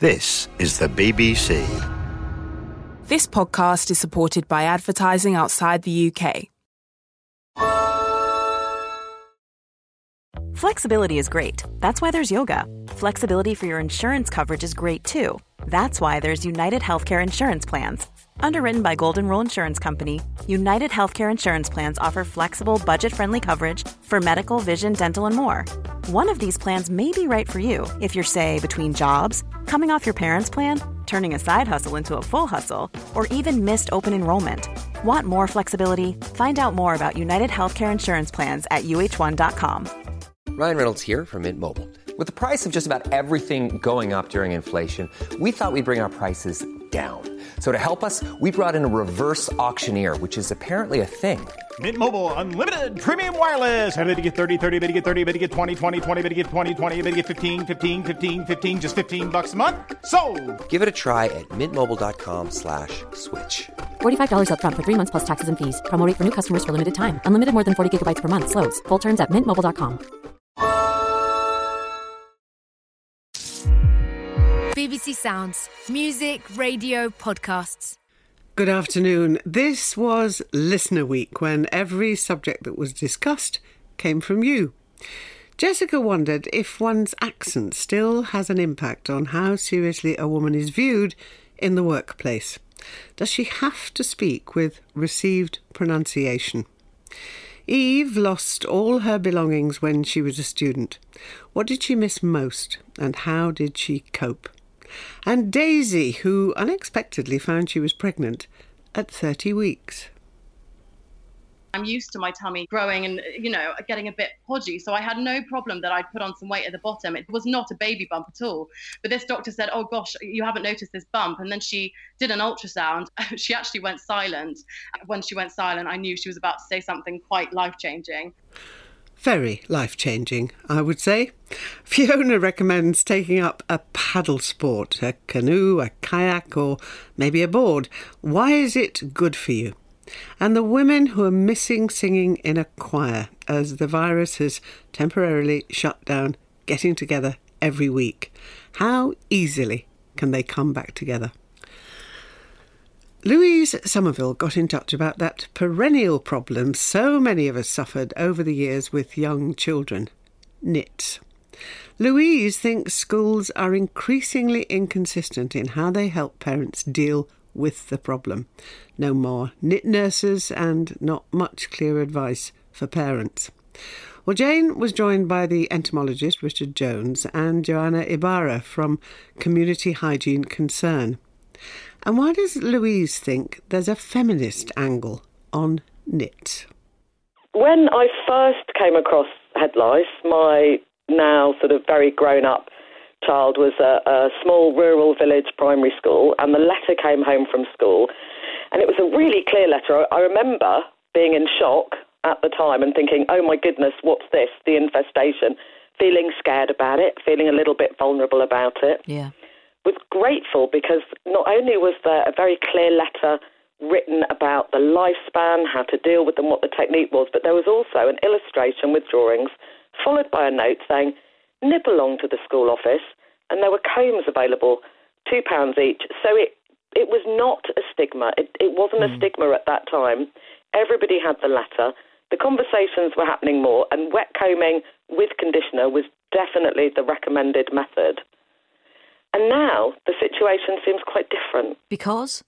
This is the BBC. This podcast is supported by advertising outside the UK. Flexibility is great. That's why there's yoga. Flexibility for your insurance coverage is great too. That's why there's United Healthcare Insurance Plans. Underwritten by Golden Rule Insurance Company, United Healthcare Insurance Plans offer flexible, budget-friendly coverage for medical, vision, dental, and more. One of these plans may be right for you if you're, say, between jobs, coming off your parents' plan, turning a side hustle into a full hustle, or even missed open enrollment. Want more flexibility? Find out more about United Healthcare Insurance Plans at uh1.com. Ryan Reynolds here from Mint Mobile. With the price of just about everything going up during inflation, we thought we'd bring our prices down. So to help us, we brought in a reverse auctioneer, which is apparently a thing. Mint Mobile Unlimited Premium Wireless. How to get 30, 30, bit to get 30, bit to get 20, 20, 20, bit to get 20, 20, bit to get 15, 15, 15, 15, just $15 a month? Sold! Give it a try at mintmobile.com/switch. $45 up front for 3 months plus taxes and fees. Promo rate for new customers for limited time. Unlimited more than 40 gigabytes per month. Slows full terms at mintmobile.com. BBC Sounds. Music, radio, podcasts. Good afternoon. This was Listener Week, when every subject that was discussed came from you. Jessica wondered if one's accent still has an impact on how seriously a woman is viewed in the workplace. Does she have to speak with received pronunciation? Eve lost all her belongings when she was a student. What did she miss most, and how did she cope? And Daisy, who unexpectedly found she was pregnant at 30 weeks. I'm used to my tummy growing and, getting a bit podgy. So I had no problem that I'd put on some weight at the bottom. It was not a baby bump at all. But this doctor said, oh, gosh, you haven't noticed this bump. And then she did an ultrasound. She actually went silent. When she went silent, I knew she was about to say something quite life-changing. Very life-changing, I would say. Fiona recommends taking up a paddle sport, a canoe, a kayak, or maybe a board. Why is it good for you? And the women who are missing singing in a choir as the virus has temporarily shut down getting together every week. How easily can they come back together? Louise Somerville got in touch about that perennial problem so many of us suffered over the years with young children, NITs. Louise thinks schools are increasingly inconsistent in how they help parents deal with the problem. No more NIT nurses and not much clear advice for parents. Well, Jane was joined by the entomologist Richard Jones and Joanna Ibarra from Community Hygiene Concern. And why does Louise think there's a feminist angle on NIT? When I first came across Head Lice, my now sort of very grown-up child was a small rural village primary school, and the letter came home from school, and it was a really clear letter. I remember being in shock at the time and thinking, oh my goodness, what's this, the infestation, feeling scared about it, feeling a little bit vulnerable about it. Yeah. Was grateful because not only was there a very clear letter written about the lifespan, how to deal with them, what the technique was, but there was also an illustration with drawings followed by a note saying, nip along to the school office, and there were combs available, £2 each. So it was not a stigma. It wasn't a stigma at that time. Everybody had the letter. The conversations were happening more, and wet combing with conditioner was definitely the recommended method. And now the situation seems quite different. Because?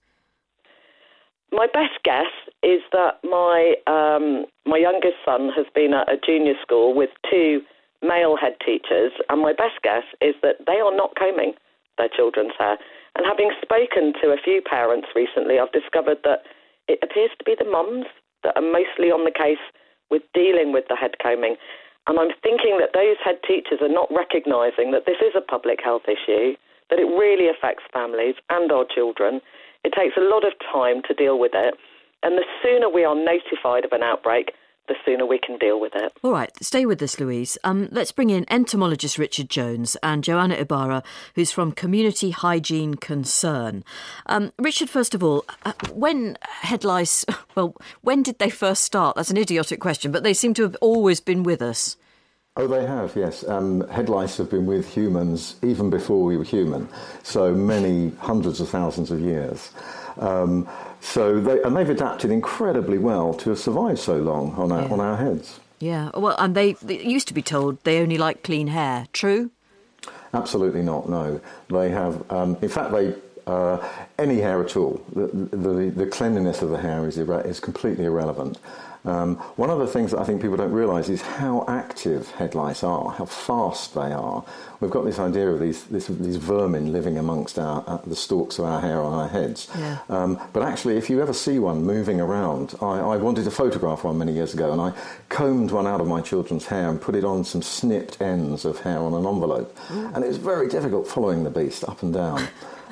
My best guess is that my youngest son has been at a junior school with 2 male head teachers, and my best guess is that they are not combing their children's hair. And having spoken to a few parents recently, I've discovered that it appears to be the mums that are mostly on the case with dealing with the head combing. And I'm thinking that those head teachers are not recognising that this is a public health issue, that it really affects families and our children. It takes a lot of time to deal with it. And the sooner we are notified of an outbreak, the sooner we can deal with it. All right, stay with us, Louise. Let's bring in entomologist Richard Jones and Joanna Ibarra, who's from Community Hygiene Concern. Richard, first of all, when head lice, when did they first start? That's an idiotic question, but they seem to have always been with us. Oh, they have, yes. Head lice have been with humans even before we were human, so many hundreds of thousands of years. They've adapted incredibly well to have survived so long on our heads. Yeah, well, and they used to be told they only like clean hair. True? Absolutely not, no. They have, in fact, any hair at all, the cleanliness of the hair is completely irrelevant. One of the things that I think people don't realise is how active head lice are, how fast they are. We've got this idea of these vermin living amongst the stalks of our hair on our heads. Yeah. But actually, if you ever see one moving around, I wanted to photograph one many years ago, and I combed one out of my children's hair and put it on some snipped ends of hair on an envelope. And it was very difficult following the beast up and down.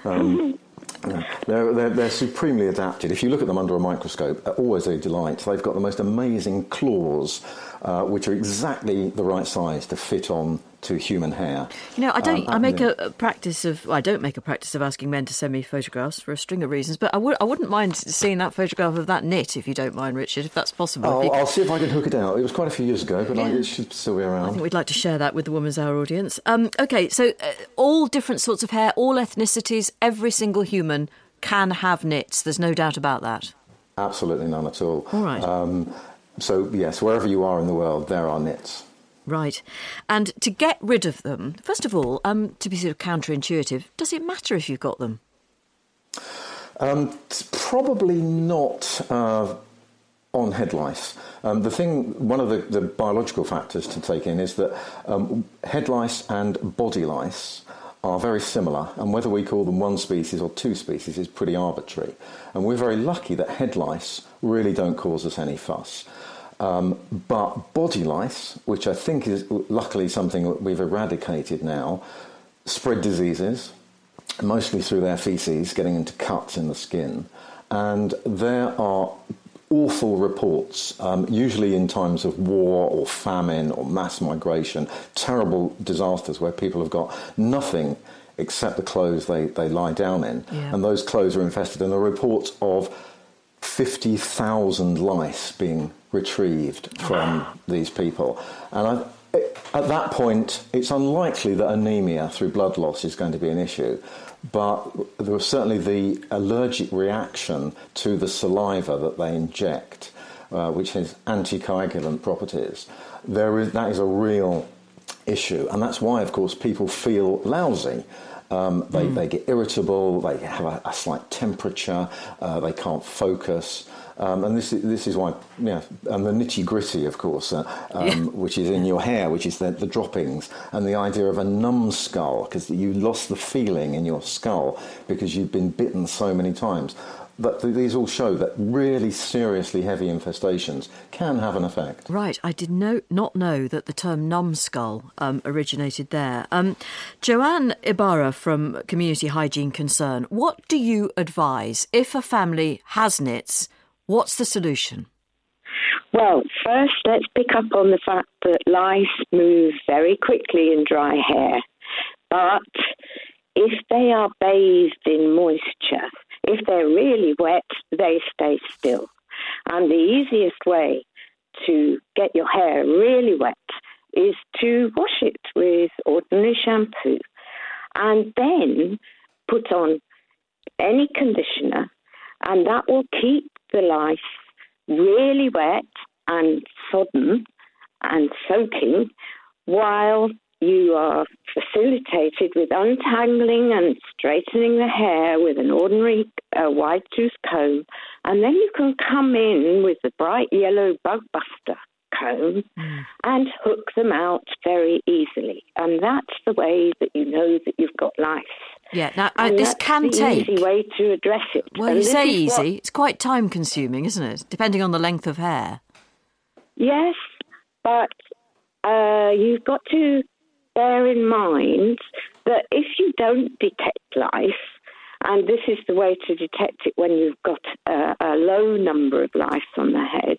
They're supremely adapted. If you look at them under a microscope, always a delight. They've got the most amazing claws, which are exactly the right size to fit on to human hair. I don't make a practice of asking men to send me photographs for a string of reasons, but I wouldn't mind seeing that photograph of that knit, if you don't mind, Richard, if that's possible. I'll see if I can hook it out. It was quite a few years ago, but it should still be around. I think we'd like to share that with the Woman's Hour audience. OK, so all different sorts of hair, all ethnicities, every single human can have knits. There's no doubt about that. Absolutely none at all. All right. So, yes, wherever you are in the world, there are knits. Right. And to get rid of them, first of all, to be sort of counterintuitive, does it matter if you've got them? Probably not on head lice. One of the biological factors to take in is that head lice and body lice are very similar, and whether we call them one species or two species is pretty arbitrary. And we're very lucky that head lice really don't cause us any fuss. But body lice, which I think is luckily something that we've eradicated now, spread diseases, mostly through their feces, getting into cuts in the skin. And there are awful reports, usually in times of war or famine or mass migration, terrible disasters where people have got nothing except the clothes they lie down in. Yeah. And those clothes are infested. And there are reports of 50,000 lice being retrieved from these people. And at that point, it's unlikely that anemia through blood loss is going to be an issue. But there was certainly the allergic reaction to the saliva that they inject, which has anticoagulant properties. That is a real issue. And that's why, of course, people feel lousy. They get irritable, they have a slight temperature, they can't focus. And this is why, and the nitty-gritty, of course, which is in your hair, which is the droppings, and the idea of a numbskull, because you lost the feeling in your skull because you've been bitten so many times. But these all show that really seriously heavy infestations can have an effect. Right, I did not know that the term numbskull originated there. Joanne Ibarra from Community Hygiene Concern, what do you advise if a family has knits? What's the solution? Well, first, let's pick up on the fact that lice move very quickly in dry hair. But if they are bathed in moisture, if they're really wet, they stay still. And the easiest way to get your hair really wet is to wash it with ordinary shampoo and then put on any conditioner, and that will keep the lice really wet and sodden and soaking while you are facilitated with untangling and straightening the hair with an ordinary wide tooth comb, and then you can come in with the bright yellow bug buster comb and hook them out very easily. And that's the way that you know that you've got lice. Yeah, now this can take... easy way to address it. Well, you say easy. It's quite time-consuming, isn't it? Depending on the length of hair. Yes, but you've got to bear in mind that if you don't detect lice, and this is the way to detect it when you've got a low number of lice on the head,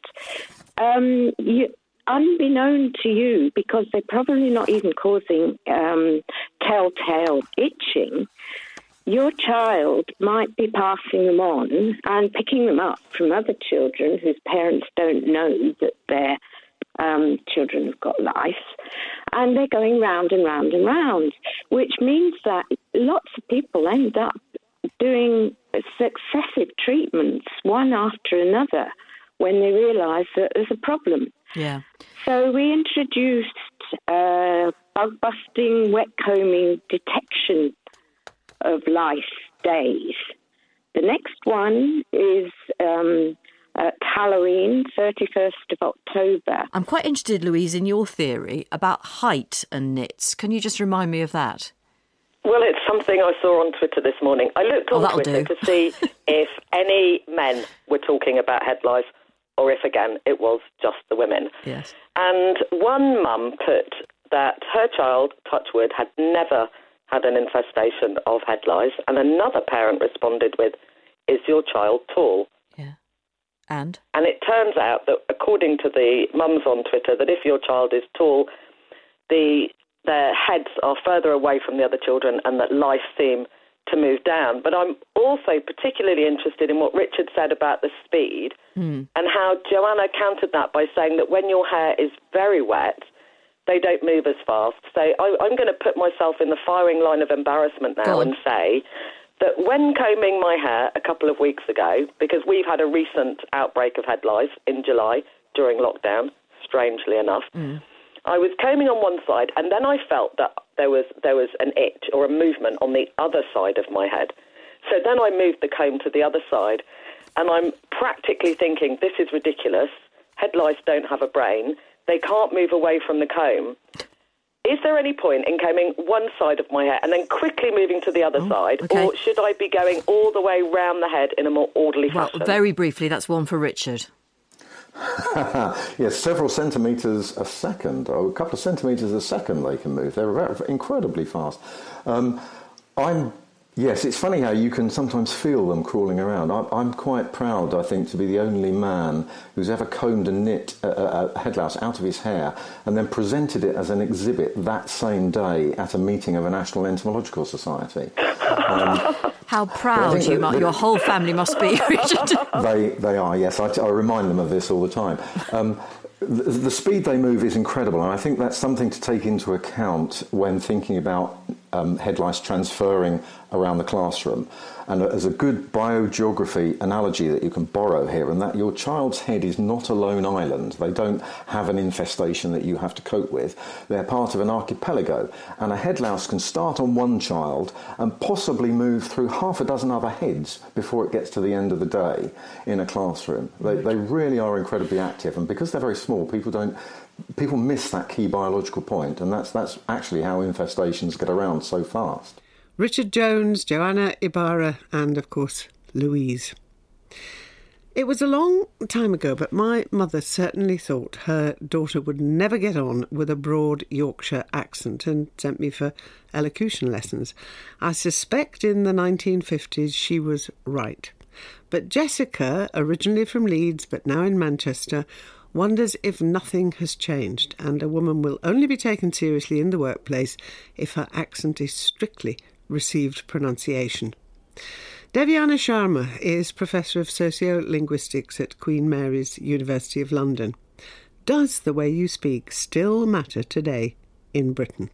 unbeknown to you, because they're probably not even causing telltale itching, your child might be passing them on and picking them up from other children whose parents don't know that they're children have got lice, and they're going round and round and round, which means that lots of people end up doing successive treatments, one after another, when they realise that there's a problem. Yeah. So we introduced bug-busting, wet-combing detection of lice days. The next one is at Halloween, 31st of October. I'm quite interested, Louise, in your theory about height and nits. Can you just remind me of that? Well, it's something I saw on Twitter this morning. I looked on Twitter to see if any men were talking about head lice or if, again, it was just the women. Yes. And one mum put that her child, touch wood, had never had an infestation of head lice, and another parent responded with, "Is your child tall?" Yeah. And it turns out that, according to the mums on Twitter, that if your child is tall, their heads are further away from the other children and that lice seem to move down. But I'm also particularly interested in what Richard said about the speed and how Joanna countered that by saying that when your hair is very wet, they don't move as fast. So I'm going to put myself in the firing line of embarrassment now and say that when combing my hair a couple of weeks ago, because we've had a recent outbreak of head lice in July during lockdown, strangely enough, I was combing on one side and then I felt that there was an itch or a movement on the other side of my head. So then I moved the comb to the other side and I'm practically thinking, this is ridiculous. Head lice don't have a brain. They can't move away from the comb. Is there any point in combing one side of my hair and then quickly moving to the other side? Okay. Or should I be going all the way round the head in a more orderly fashion? Well, very briefly, that's one for Richard. Yes, several centimetres a second, or a couple of centimetres a second they can move. They're incredibly fast. Yes, it's funny how you can sometimes feel them crawling around. I'm quite proud, I think, to be the only man who's ever combed and knit a head louse out of his hair and then presented it as an exhibit that same day at a meeting of a National Entomological Society. How proud your whole family must be, Richard. They are, yes. I remind them of this all the time. The speed they move is incredible, and I think that's something to take into account when thinking about head lice transferring around the classroom. And as a good biogeography analogy that you can borrow here, and that your child's head is not a lone island. They don't have an infestation that you have to cope with. They're part of an archipelago, and a head louse can start on one child and possibly move through half a dozen other heads before it gets to the end of the day in a classroom. They really are incredibly active, and because they're very small, people miss that key biological point, and that's actually how infestations get around so fast. Richard Jones, Joanna Ibarra and, of course, Louise. It was a long time ago, but my mother certainly thought her daughter would never get on with a broad Yorkshire accent and sent me for elocution lessons. I suspect in the 1950s she was right. But Jessica, originally from Leeds but now in Manchester, wonders if nothing has changed and a woman will only be taken seriously in the workplace if her accent is strictly received pronunciation. Devyana Sharma is Professor of Sociolinguistics at Queen Mary's University of London. Does the way you speak still matter today in Britain?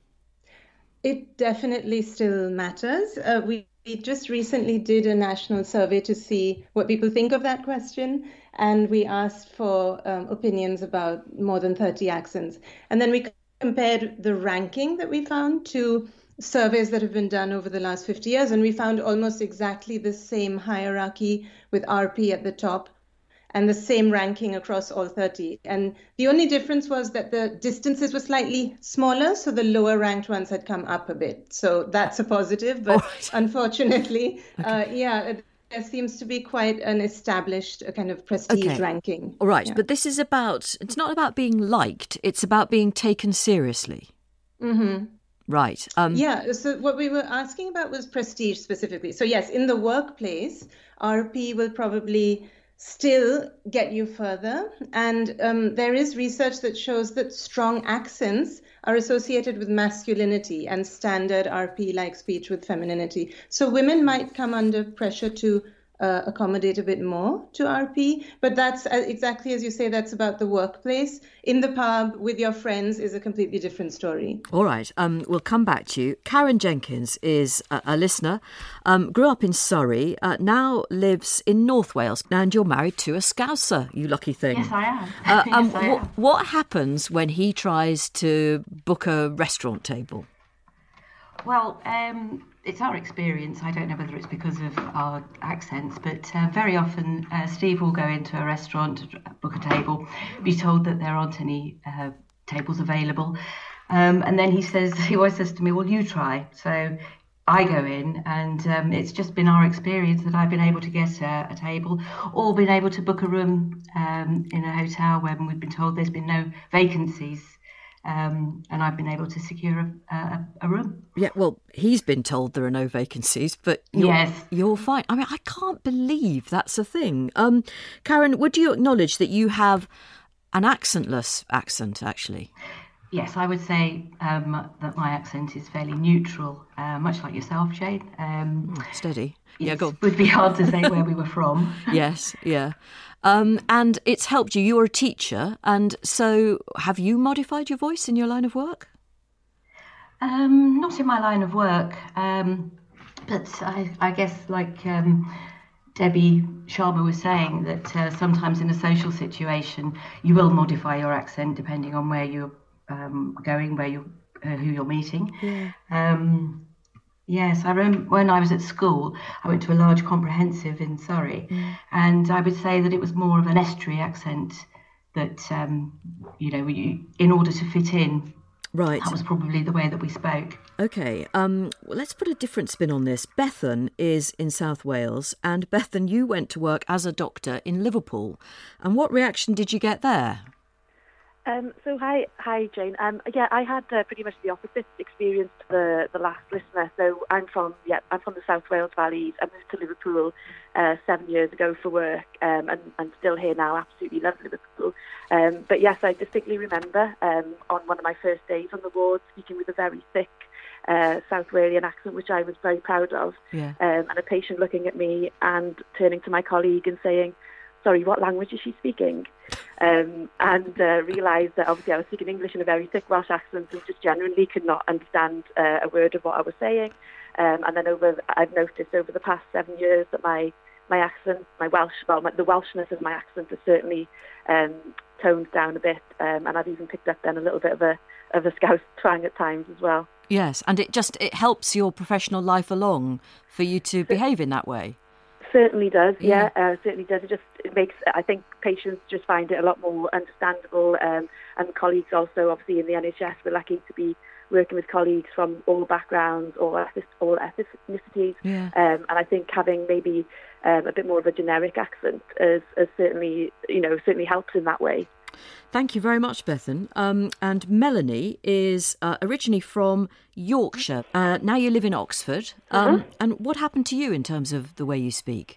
It definitely still matters. We just recently did a national survey to see what people think of that question, and we asked for opinions about more than 30 accents. And then we compared the ranking that we found to surveys that have been done over the last 50 years, and we found almost exactly the same hierarchy with RP at the top and the same ranking across all 30. And the only difference was that the distances were slightly smaller, so the lower ranked ones had come up a bit. So that's a positive, but unfortunately, there seems to be quite an established kind of prestige ranking. All right, but this is it's not about being liked, it's about being taken seriously. Mm-hmm. Right. So what we were asking about was prestige specifically. So yes, in the workplace, RP will probably still get you further. And there is research that shows that strong accents are associated with masculinity and standard RP-like speech with femininity. So women might come under pressure to accommodate a bit more to RP. But that's exactly as you say, that's about the workplace. In the pub with your friends is a completely different story. All right, we'll come back to you. Karen Jenkins is a listener, grew up in Surrey, now lives in North Wales, and you're married to a Scouser, you lucky thing. Yes, I am. Yes, I am. What happens when he tries to book a restaurant table? Well, it's our experience. I don't know whether it's because of our accents, but very often Steve will go into a restaurant, book a table, be told that there aren't any tables available. And then he always says to me, well, you try. So I go in, and it's just been our experience that I've been able to get a table or been able to book a room in a hotel when we've been told there's been no vacancies. And I've been able to secure a room. Yeah, well, he's been told there are no vacancies, but you're fine. I mean, I can't believe that's a thing. Karen, would you acknowledge that you have an accentless accent, actually? Yes, I would say that my accent is fairly neutral, much like yourself, Jane. Steady. Yeah, go on. It would be hard to say where we were from. Yes, yeah. And it's helped you. You're a teacher, and so have you modified your voice in your line of work? Not in my line of work, but I guess like Debbie Sharma was saying, that sometimes in a social situation you will modify your accent depending on where you're going, who you're meeting. Yeah. Yes, I remember when I was at school, I went to a large comprehensive in Surrey, and I would say that it was more of an estuary accent that, in order to fit in, right, that was probably the way that we spoke. OK, well, let's put a different spin on this. Bethan is in South Wales, and Bethan, you went to work as a doctor in Liverpool. And what reaction did you get there? Hi, Jane. I had pretty much the opposite experience to the last listener. So I'm from the South Wales Valleys. I moved to Liverpool 7 years ago for work, and I'm still here now. Absolutely love Liverpool. But yes, I distinctly remember on one of my first days on the ward speaking with a very thick South Walian accent, which I was very proud of. Yeah. And a patient looking at me and turning to my colleague and saying, sorry, what language is she speaking? And realised that obviously I was speaking English in a very thick Welsh accent and just genuinely could not understand a word of what I was saying. And then I've noticed over the past 7 years that my accent, the Welshness of my accent has certainly toned down a bit. And I've even picked up then a little bit of a Scouse twang at times as well. Yes, and it helps your professional life along for you to behave in that way. Certainly does, certainly does. It makes, I think, patients just find it a lot more understandable, and colleagues also, obviously, in the NHS, we're lucky to be working with colleagues from all backgrounds, all ethnicities, and I think having maybe a bit more of a generic accent has certainly helps in that way. Thank you very much, Bethan. And Melanie is originally from Yorkshire. Now you live in Oxford. And what happened to you in terms of the way you speak?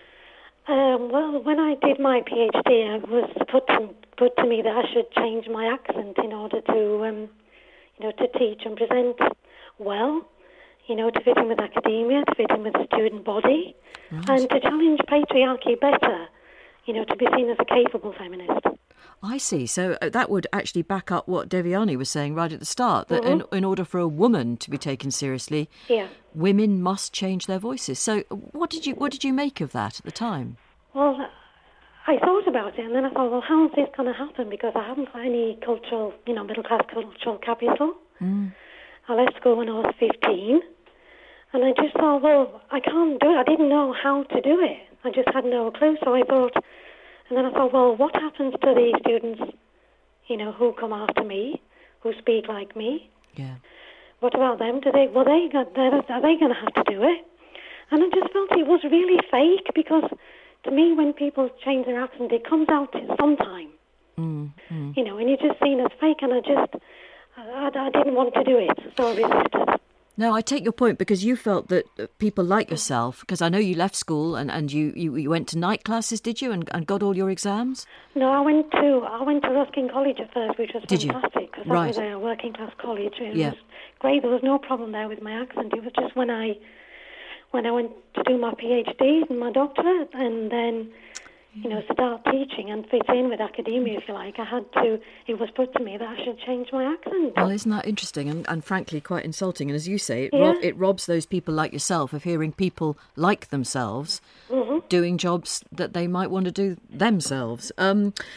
Well, when I did my PhD, it was put to me that I should change my accent in order to, to teach and present well, to fit in with academia, to fit in with the student body, and to challenge patriarchy better, to be seen as a capable feminist. I see. So that would actually back up what Devyani was saying right at the start, that in order for a woman to be taken seriously, women must change their voices. So what did you make of that at the time? Well, I thought about it, and then I thought, well, how is this going to happen? Because I haven't got any cultural, middle-class cultural capital. I left school when I was 15, and I just thought, well, I can't do it. I didn't know how to do it. I just had no clue, so I thought... And then I thought, well, what happens to these students, who come after me, who speak like me? Yeah. What about them? Are they going to have to do it? And I just felt it was really fake, because to me, when people change their accent, it comes out sometime. And you're just seen as fake, and I didn't want to do it, so I resisted. No, I take your point, because you felt that people like yourself, because I know you left school and you went to night classes, did you, and got all your exams? No, I went to Ruskin College at first, which was fantastic, because that was a working class college. It was great. There was no problem there with my accent. It was just when I when I went to do my PhD and my doctorate, and then, start teaching and fit in with academia, if you like. It was put to me that I should change my accent. Well, isn't that interesting and frankly quite insulting? And as you say, Yeah. it robs those people like yourself of hearing people like themselves doing jobs that they might want to do themselves. I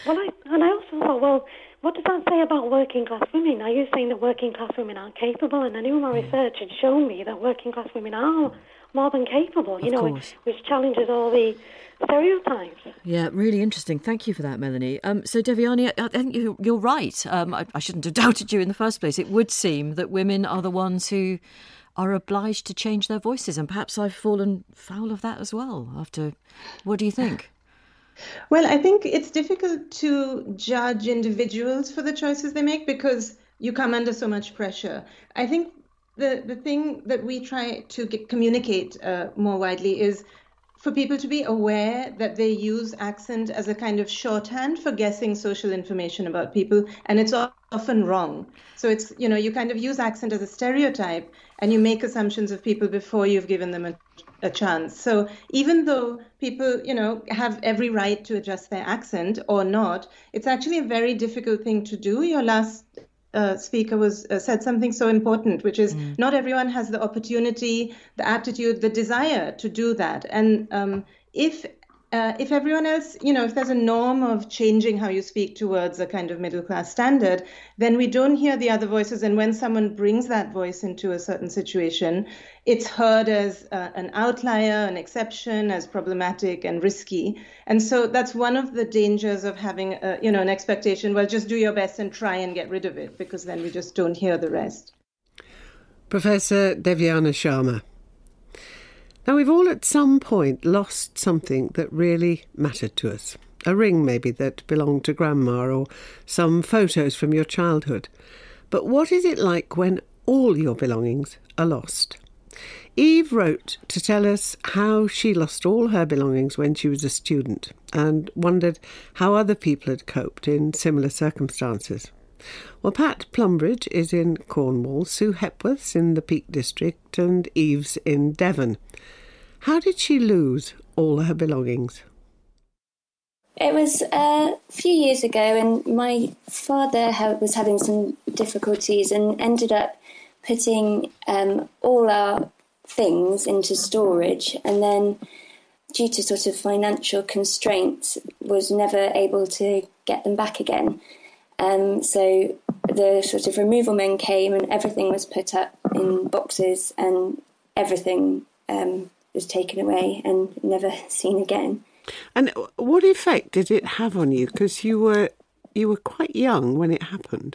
also thought, well, what does that say about working class women? Are you saying that working class women aren't capable? And I knew my research had shown me that working class women are more than capable, which challenges all the stereotypes. Yeah, really interesting. Thank you for that, Melanie. So, Devyani, I think you're right. I shouldn't have doubted you in the first place. It would seem that women are the ones who are obliged to change their voices, and perhaps I've fallen foul of that as well. What do you think? Well, I think it's difficult to judge individuals for the choices they make because you come under so much pressure. I think the thing that we try to communicate more widely is for people to be aware that they use accent as a kind of shorthand for guessing social information about people, and it's often wrong. So it's, you kind of use accent as a stereotype and you make assumptions of people before you've given them a chance. So even though people, have every right to adjust their accent or not, it's actually a very difficult thing to do. Your last speaker said something so important, which is not everyone has the opportunity, the aptitude, the desire to do that. And if everyone else, if there's a norm of changing how you speak towards a kind of middle class standard, then we don't hear the other voices. And when someone brings that voice into a certain situation, it's heard as an outlier, an exception, as problematic and risky. And so that's one of the dangers of having, an expectation, well, just do your best and try and get rid of it, because then we just don't hear the rest. Professor Devyani Sharma. Now, we've all at some point lost something that really mattered to us. A ring, maybe, that belonged to Grandma, or some photos from your childhood. But what is it like when all your belongings are lost? Eve wrote to tell us how she lost all her belongings when she was a student and wondered how other people had coped in similar circumstances. Well, Pat Plumbridge is in Cornwall, Sue Hepworth's in the Peak District, and Eve's in Devon. How did she lose all her belongings? It was a few years ago, and my father was having some difficulties and ended up putting all our things into storage, and then due to sort of financial constraints was never able to get them back again. So the sort of removal men came and everything was put up in boxes, and everything was taken away and never seen again. And what effect did it have on you? Because you were quite young when it happened.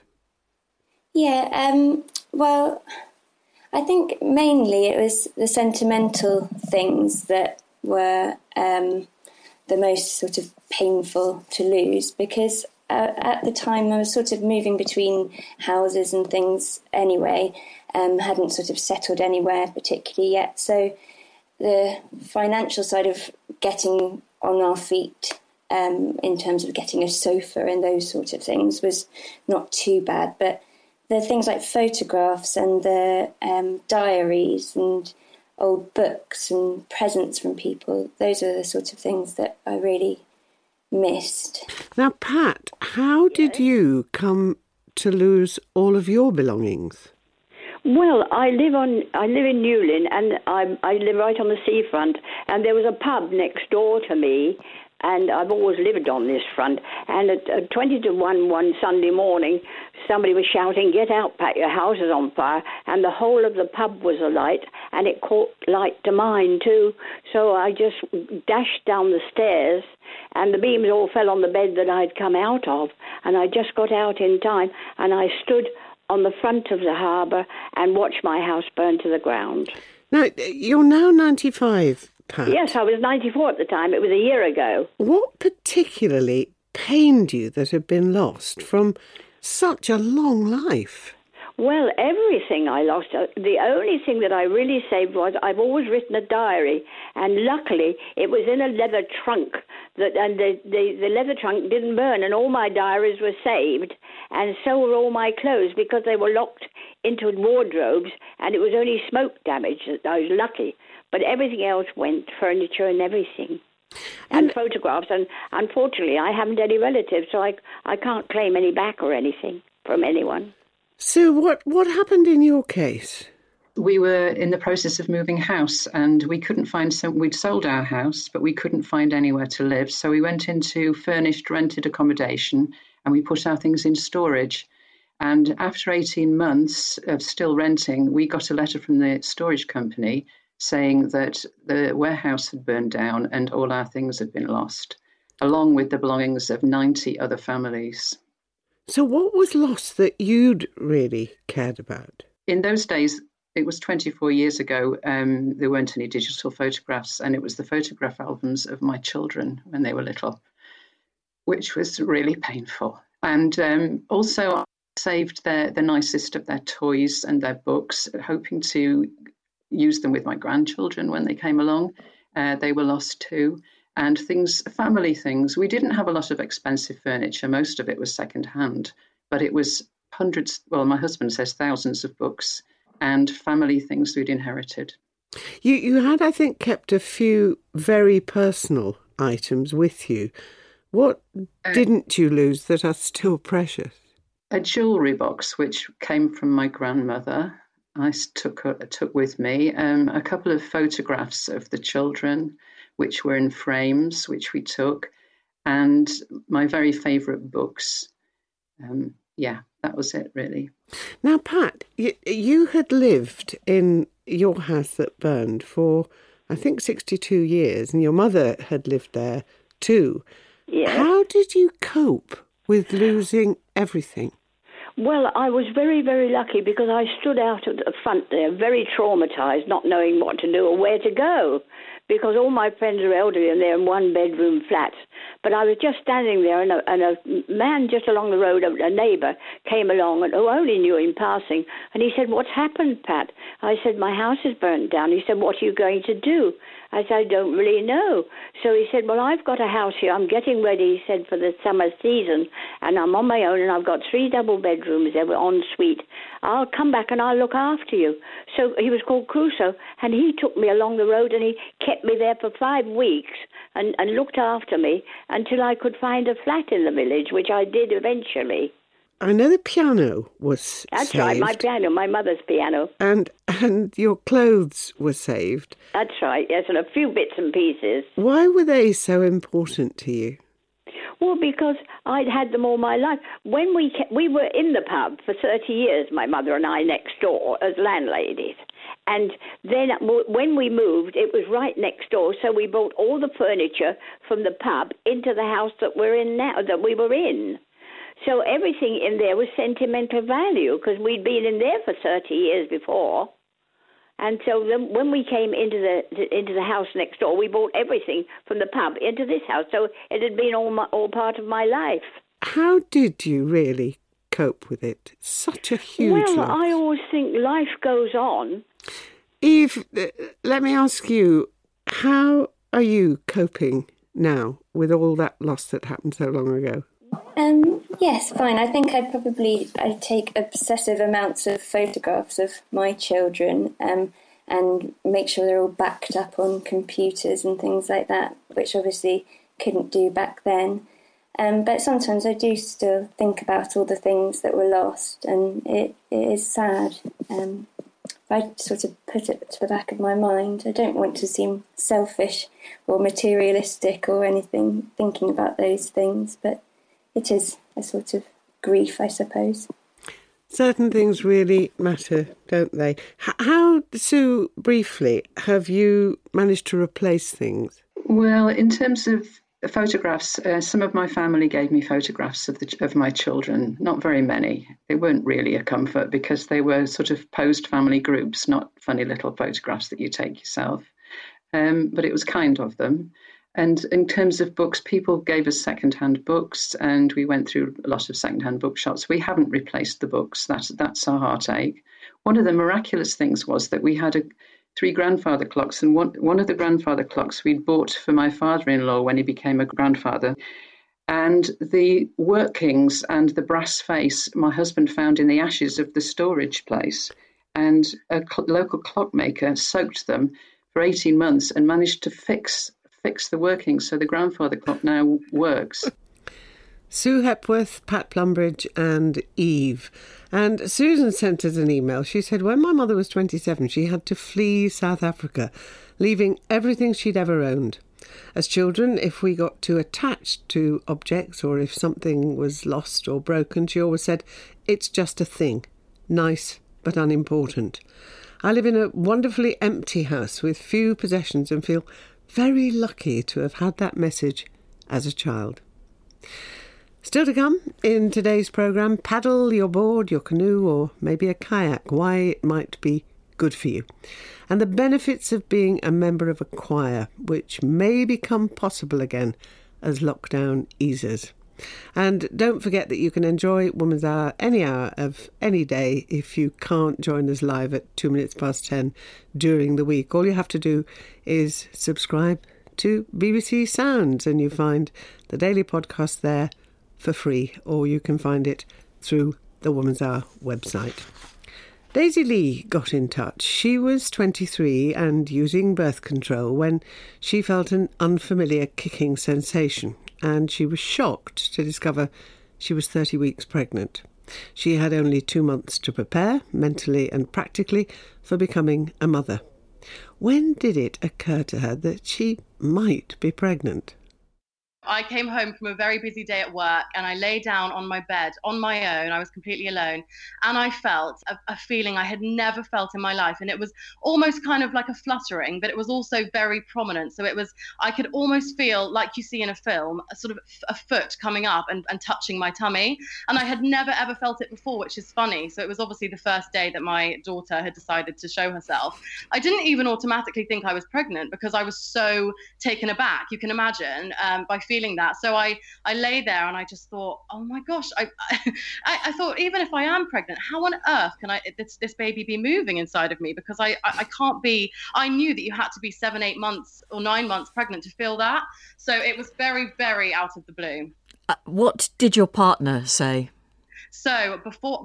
Yeah, well, I think mainly it was the sentimental things that were the most sort of painful to lose, because at the time I was sort of moving between houses and things anyway, hadn't sort of settled anywhere particularly yet. So the financial side of getting on our feet in terms of getting a sofa and those sorts of things was not too bad. But the things like photographs and the diaries and old books and presents from people, those are the sort of things that I really missed. Now, Pat, how did you come to lose all of your belongings? Well, I live in Newlyn, and I live right on the seafront, and there was a pub next door to me, and I've always lived on this front. And at 20 to 1 one Sunday morning, somebody was shouting, "Get out, Pat, your house is on fire," and the whole of the pub was alight, and it caught light to mine too. So I just dashed down the stairs, and the beams all fell on the bed that I'd come out of, and I just got out in time, and I stood on the front of the harbour and watched my house burn to the ground. Now, you're now 95, Pat. Yes, I was 94 at the time. It was a year ago. What particularly pained you that had been lost from such a long life? Well, everything I lost. The only thing that I really saved was I've always written a diary, and luckily it was in a leather trunk, and the leather trunk didn't burn, and all my diaries were saved, and so were all my clothes, because they were locked into wardrobes, and it was only smoke damage. I was lucky. but everything else went, furniture and everything. And photographs, and unfortunately I haven't any relatives, so I can't claim any back or anything from anyone. Sue, what happened in your case? We were in the process of moving house and we couldn't find we'd sold our house, but we couldn't find anywhere to live. So we went into furnished rented accommodation and we put our things in storage. And after 18 months of still renting, we got a letter from the storage company saying that the warehouse had burned down and all our things had been lost, along with the belongings of 90 other families. So what was lost that you'd really cared about? In those days, it was 24 years ago, there weren't any digital photographs, and it was the photograph albums of my children when they were little, which was really painful. And also I saved the nicest of their toys and their books, hoping to use them with my grandchildren when they came along. They were lost too. And family things. We didn't have a lot of expensive furniture. Most of it was secondhand, but it was hundreds, well, my husband says thousands of books and family things we'd inherited. You had, I think, kept a few very personal items with you. What didn't you lose that are still precious? A jewellery box, which came from my grandmother, I took with me. A couple of photographs of the children, which were in frames, which we took, and my very favourite books. That was it, really. Now, Pat, you had lived in your house that burned for, I think, 62 years, and your mother had lived there too. Yeah. How did you cope with losing everything? Well, I was very, very lucky because I stood out at the front there, very traumatised, not knowing what to do or where to go, because all my friends are elderly and they're in one-bedroom flats. But I was just standing there and a man just along the road, a neighbour, came along and who only knew in passing. And he said, "What's happened, Pat?" I said, "My house is burnt down." He said, "What are you going to do?" I said, "I don't really know." So he said, "Well, I've got a house here. I'm getting ready," he said, "for the summer season. And I'm on my own and I've got 3 double bedrooms. They were en suite. I'll come back and I'll look after you." So he was called Crusoe, and he took me along the road and he kept me there for 5 weeks and looked after me until I could find a flat in the village, which I did eventually. I know the piano was That's saved. right, my piano, my mother's piano. And your clothes were saved. That's right, yes, and a few bits and pieces. Why were they so important to you? Well, because I'd had them all my life. When we were in the pub for 30 years, my mother and I, next door as landladies. And then when we moved, it was right next door, so we brought all the furniture from the pub into the house that we're in now, that we were in. So everything in there was sentimental value because we'd been in there for 30 years before. And so then when we came into the house next door, we brought everything from the pub into this house. So it had been all part of my life. How did you really cope with it? Such a huge loss. I always think life goes on. Eve, let me ask you, how are you coping now with all that loss that happened so long ago? Yes, fine. I think I take obsessive amounts of photographs of my children and make sure they're all backed up on computers and things like that, which obviously couldn't do back then. But sometimes I do still think about all the things that were lost, and it is sad. I sort of put it to the back of my mind. I don't want to seem selfish or materialistic or anything thinking about those things, but it is a sort of grief, I suppose. Certain things really matter, don't they? How, Sue, briefly, have you managed to replace things? Well, in terms of photographs, some of my family gave me photographs of my children. Not very many. They weren't really a comfort because they were sort of posed family groups, not funny little photographs that you take yourself. But it was kind of them. And in terms of books, people gave us second-hand books, and we went through a lot of second-hand bookshops. We haven't replaced the books. That's our heartache. One of the miraculous things was that we had 3 grandfather clocks, and one of the grandfather clocks we'd bought for my father-in-law when he became a grandfather. And the workings and the brass face my husband found in the ashes of the storage place. And a local clockmaker soaked them for 18 months and managed to fix the workings. So the grandfather clock now works. Sue Hepworth, Pat Plumbridge and Eve. And Susan sent us an email. She said, when my mother was 27, she had to flee South Africa, leaving everything she'd ever owned. As children, if we got too attached to objects or if something was lost or broken, she always said, it's just a thing, nice but unimportant. I live in a wonderfully empty house with few possessions and feel very lucky to have had that message as a child. Still to come in today's programme, paddle your board, your canoe or maybe a kayak, why it might be good for you, and the benefits of being a member of a choir, which may become possible again as lockdown eases. And don't forget that you can enjoy Woman's Hour any hour of any day if you can't join us live at 10 during the week. All you have to do is subscribe to BBC Sounds and you find the daily podcast there for free, or you can find it through the Woman's Hour website. Daisy Lee got in touch. She was 23 and using birth control when she felt an unfamiliar kicking sensation, and she was shocked to discover she was 30 weeks pregnant. She had only 2 months to prepare, mentally and practically, for becoming a mother. When did it occur to her that she might be pregnant? I came home from a very busy day at work and I lay down on my bed on my own. I was completely alone. And I felt a feeling I had never felt in my life. And it was almost kind of like a fluttering, but it was also very prominent. So I could almost feel, like you see in a film, a sort of a foot coming up and touching my tummy. And I had never, ever felt it before, which is funny. So it was obviously the first day that my daughter had decided to show herself. I didn't even automatically think I was pregnant because I was so taken aback, you can imagine, by feeling that. So I lay there and I just thought, oh my gosh, I thought, even if I am pregnant, how on earth can this baby be moving inside of me? Because I can't be. I knew that you had to be 7, 8 months or 9 months pregnant to feel that. So it was very, very out of the blue. What did your partner say? So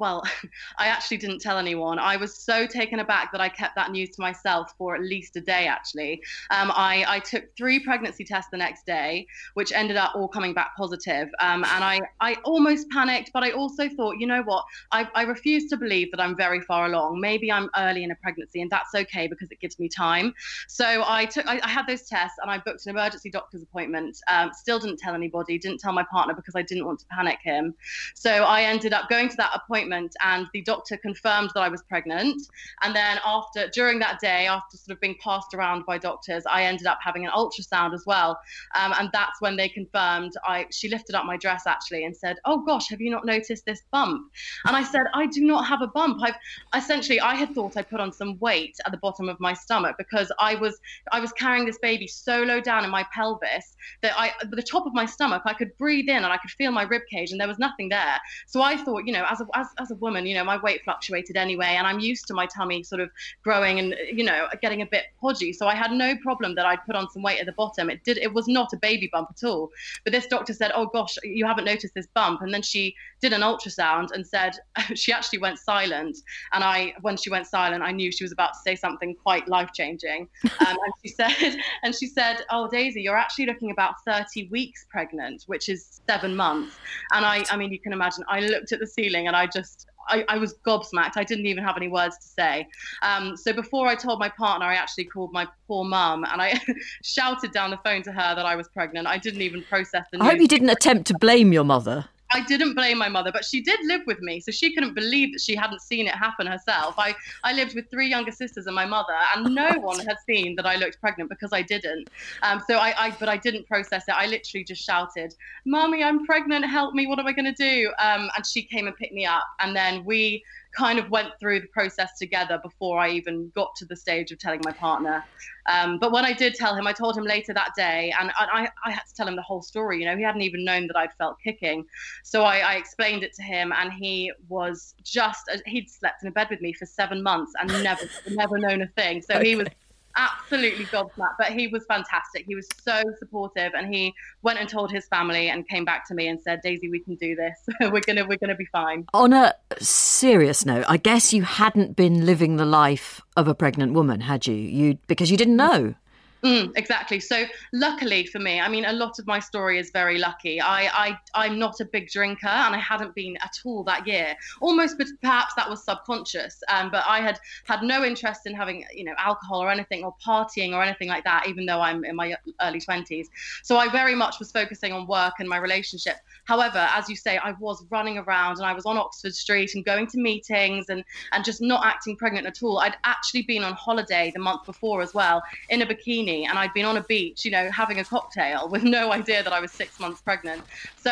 I actually didn't tell anyone. I was so taken aback that I kept that news to myself for at least a day, actually. I took 3 pregnancy tests the next day, which ended up all coming back positive. And I almost panicked, but I also thought, you know what? I refuse to believe that I'm very far along. Maybe I'm early in a pregnancy, and that's okay because it gives me time. So I had those tests and I booked an emergency doctor's appointment. Still didn't tell anybody, didn't tell my partner because I didn't want to panic him. So I ended up going to that appointment and the doctor confirmed that I was pregnant. And then during that day, after sort of being passed around by doctors, I ended up having an ultrasound as well. And that's when they confirmed. She lifted up my dress actually and said, oh gosh, have you not noticed this bump? And I said, I do not have a bump. I had thought I put on some weight at the bottom of my stomach because I was carrying this baby so low down in my pelvis that the top of my stomach, I could breathe in and I could feel my rib cage and there was nothing there. So I thought, you know, as a woman, you know, my weight fluctuated anyway, and I'm used to my tummy sort of growing and, you know, getting a bit podgy. So I had no problem that I'd put on some weight at the bottom. It was not a baby bump at all. But this doctor said, oh gosh, you haven't noticed this bump. And then she did an ultrasound and said, she actually went silent. And when she went silent, I knew she was about to say something quite life-changing. And she said, oh, Daisy, you're actually looking about 30 weeks pregnant, which is 7 months. And I mean, you can imagine, I looked at the ceiling and I was gobsmacked. I didn't even have any words to say. So before I told my partner, I actually called my poor mum and I shouted down the phone to her that I was pregnant. I didn't even process the news. I hope you didn't attempt to blame your mother. I didn't blame my mother, but she did live with me, so she couldn't believe that she hadn't seen it happen herself. I lived with 3 younger sisters and my mother, and no one had seen that I looked pregnant because I didn't. But I didn't process it. I literally just shouted, "Mommy, I'm pregnant, help me, what am I going to do?" And she came and picked me up, and then we kind of went through the process together before I even got to the stage of telling my partner. But when I did tell him, I told him later that day, and I had to tell him the whole story. You know, he hadn't even known that I'd felt kicking. So I explained it to him, and he was he'd slept in a bed with me for 7 months and never known a thing. So he was absolutely gobsmacked, but he was fantastic. He was so supportive, and he went and told his family and came back to me and said, Daisy, we can do this. we're gonna be fine. On a serious note, I guess you hadn't been living the life of a pregnant woman, had you? Because you didn't know. Exactly. So luckily for me, I mean, a lot of my story is very lucky. I'm not a big drinker, and I hadn't been at all that year. Almost, but perhaps that was subconscious. But I had no interest in having, alcohol or anything, or partying or anything like that, even though I'm in my early 20s. So I very much was focusing on work and my relationship. However, as you say, I was running around, and I was on Oxford Street and going to meetings and just not acting pregnant at all. I'd actually been on holiday the month before as well, in a bikini. And I'd been on a beach, having a cocktail with no idea that I was 6 months pregnant. So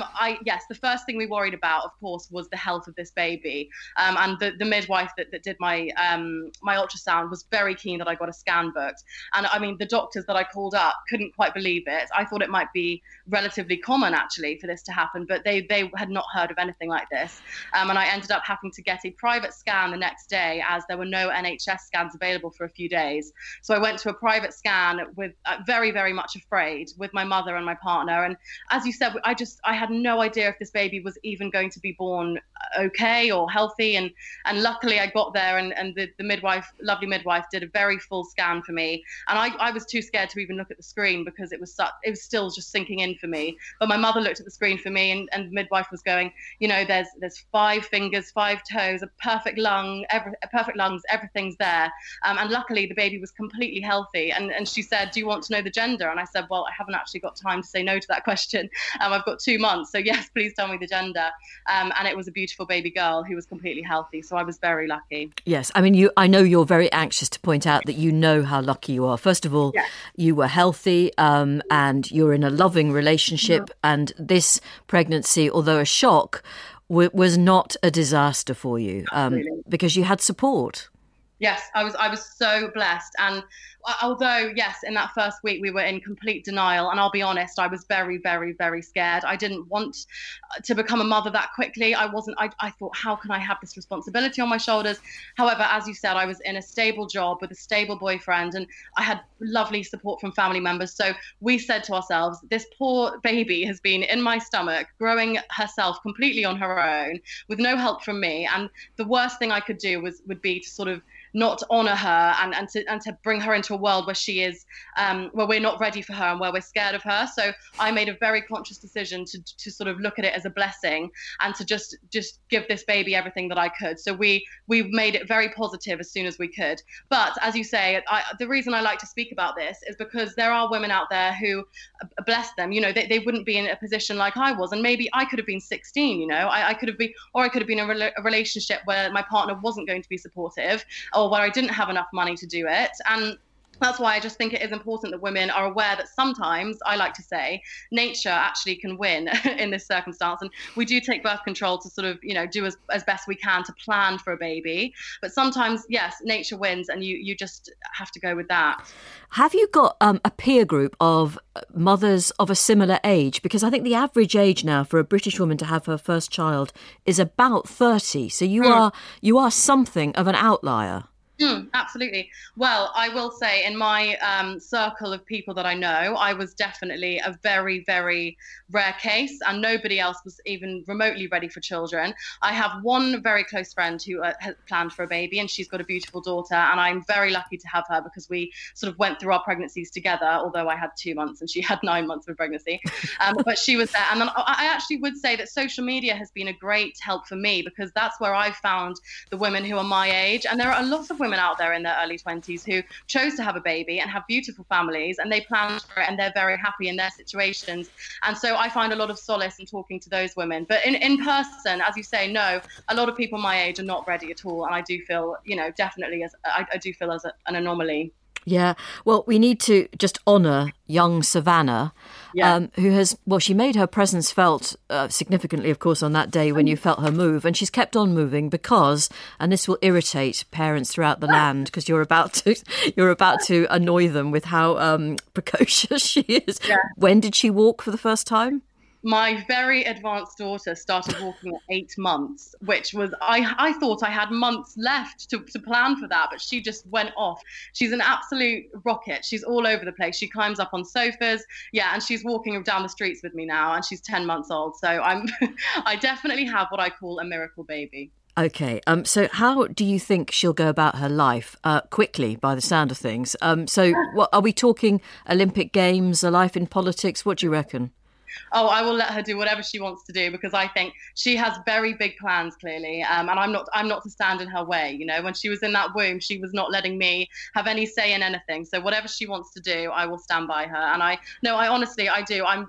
the first thing we worried about, of course, was the health of this baby. And the midwife that did my ultrasound was very keen that I got a scan booked. And I mean, the doctors that I called up couldn't quite believe it. I thought it might be relatively common actually for this to happen, but they had not heard of anything like this. And I ended up having to get a private scan the next day, as there were no NHS scans available for a few days. So I went to a private scan with very, very much afraid, with my mother and my partner. And as you said, I had no idea if this baby was even going to be born okay or healthy. And luckily I got there, and the lovely midwife, did a very full scan for me. And I was too scared to even look at the screen, because it was still just sinking in for me. But my mother looked at the screen for me, and the midwife was going, there's 5 fingers, 5 toes, a perfect lungs, everything's there. And luckily the baby was completely healthy. And she said, do you want to know the gender? And I said, well, I haven't actually got time to say no to that question. I've got 2 months. So yes, please tell me the gender. And it was a beautiful baby girl who was completely healthy. So I was very lucky. Yes. I mean, I know you're very anxious to point out that you know how lucky you are. First of all, you were healthy, and you're in a loving relationship. And this pregnancy, although a shock, was not a disaster for you, because you had support. Yes, I was so blessed. And although, yes, in that first week we were in complete denial, and I'll be honest, I was very, very, very scared. I didn't want to become a mother that quickly. I thought, how can I have this responsibility on my shoulders? However, as you said, I was in a stable job with a stable boyfriend, and I had lovely support from family members. So we said to ourselves, this poor baby has been in my stomach, growing herself completely on her own, with no help from me. And the worst thing I could do would be to sort of not honour her and to bring her into a world where she is, where we're not ready for her and where we're scared of her. So I made a very conscious decision to sort of look at it as a blessing, and to just give this baby everything that I could. So we made it very positive as soon as we could. But as you say, the reason I like to speak about this is because there are women out there who, bless them, they wouldn't be in a position like I was. And maybe I could have been 16, I could have been in a relationship where my partner wasn't going to be supportive, or where I didn't have enough money to do it. And that's why I just think it is important that women are aware that sometimes, I like to say, nature actually can win in this circumstance. And we do take birth control to sort of, do as best we can to plan for a baby. But sometimes, yes, nature wins, and you just have to go with that. Have you got a peer group of mothers of a similar age? Because I think the average age now for a British woman to have her first child is about 30. So you are something of an outlier. Absolutely. Well, I will say in my circle of people that I know, I was definitely a very, very rare case, and nobody else was even remotely ready for children. I have one very close friend who has planned for a baby, and she's got a beautiful daughter, and I'm very lucky to have her because we sort of went through our pregnancies together, although I had 2 months and she had 9 months of pregnancy. But she was there. And then I actually would say that social media has been a great help for me, because that's where I found the women who are my age. And there are a lot of women out there in their early 20s who chose to have a baby and have beautiful families, and they planned for it, and they're very happy in their situations. And so I find a lot of solace in talking to those women. But in person, as you say, no, a lot of people my age are not ready at all. And I do feel, definitely I do feel as an anomaly. Yeah, well, we need to just honour young Savannah, who has, she made her presence felt significantly, of course, on that day when you felt her move. And she's kept on moving because, and this will irritate parents throughout the land, because you're about to annoy them with how precocious she is. Yeah. When did she walk for the first time? My very advanced daughter started walking at 8 months, which was, I thought I had months left to plan for that, but she just went off. She's an absolute rocket. She's all over the place. She climbs up on sofas. Yeah, and she's walking down the streets with me now, and she's 10 months old. So I definitely have what I call a miracle baby. OK, so how do you think she'll go about her life? Quickly, by the sound of things. So what, are we talking Olympic Games, a life in politics? What do you reckon? Oh, I will let her do whatever she wants to do, because I think she has very big plans, clearly, and I'm not to stand in her way. You know, when she was in that womb, she was not letting me have any say in anything. So whatever she wants to do, I will stand by her. And I honestly do. I'm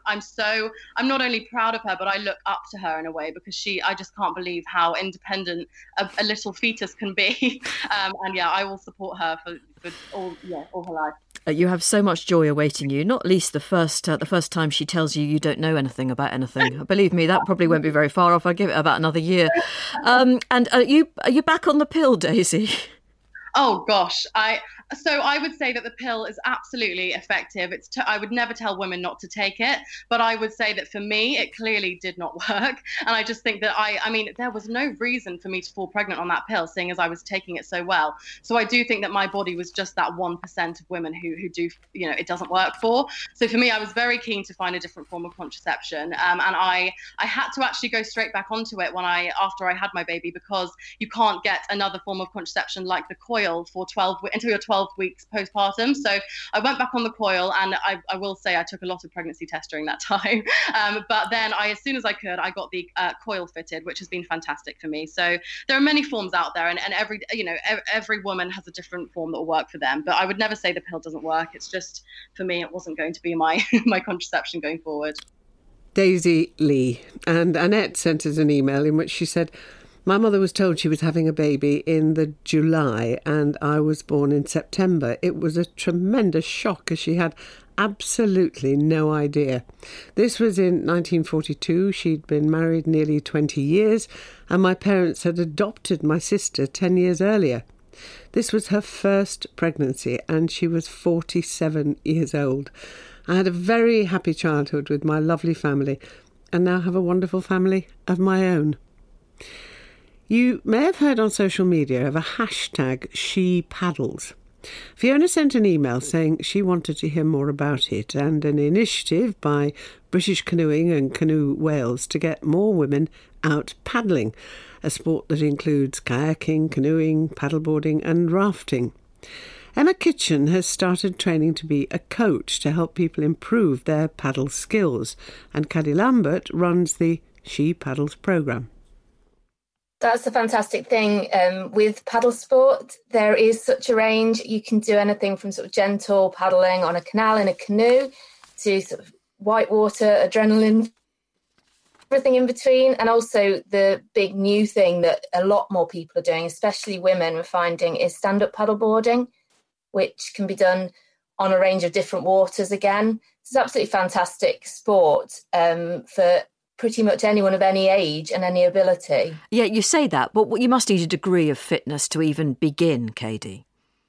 not only proud of her, but I look up to her in a way, because I just can't believe how independent a little fetus can be. And yeah, I will support her for all her life. You have so much joy awaiting you, not least the first time she tells you don't know anything about anything. Believe me, that probably won't be very far off. I'll give it about another year. And are you back on the pill, Daisy? Oh, gosh. So I would say that the pill is absolutely effective. I would never tell women not to take it, but I would say that for me, it clearly did not work. And I just think that I mean, there was no reason for me to fall pregnant on that pill, seeing as I was taking it so well. So I do think that my body was just that 1% of women who do, it doesn't work for. So for me, I was very keen to find a different form of contraception. And I had to actually go straight back onto it after I had my baby, because you can't get another form of contraception like the coil for until you're 12 weeks postpartum. So I went back on the coil, and I will say I took a lot of pregnancy tests during that time. But then as soon as I could, I got the coil fitted, which has been fantastic for me. So there are many forms out there, and every woman has a different form that will work for them. But I would never say the pill doesn't work. It's just, for me, it wasn't going to be my contraception going forward. Daisy Lee. And Annette sent us an email in which she said, "My mother was told she was having a baby in the July and I was born in September. It was a tremendous shock as she had absolutely no idea. This was in 1942. She'd been married nearly 20 years and my parents had adopted my sister 10 years earlier. This was her first pregnancy and she was 47 years old. I had a very happy childhood with my lovely family and now have a wonderful family of my own." You may have heard on social media of a hashtag #ShePaddles. Fiona sent an email saying she wanted to hear more about it and an initiative by British Canoeing and Canoe Wales to get more women out paddling, a sport that includes kayaking, canoeing, paddleboarding and rafting. Emma Kitchen has started training to be a coach to help people improve their paddle skills, and Caddy Lambert runs the She Paddles programme. That's the fantastic thing with paddle sport. There is such a range. You can do anything from sort of gentle paddling on a canal in a canoe to sort of whitewater, adrenaline, everything in between. And also the big new thing that a lot more people are doing, especially women, we're finding, is stand-up paddleboarding, which can be done on a range of different waters again. It's an absolutely fantastic sport for pretty much anyone of any age and any ability. Yeah, you say that, but you must need a degree of fitness to even begin, Katie.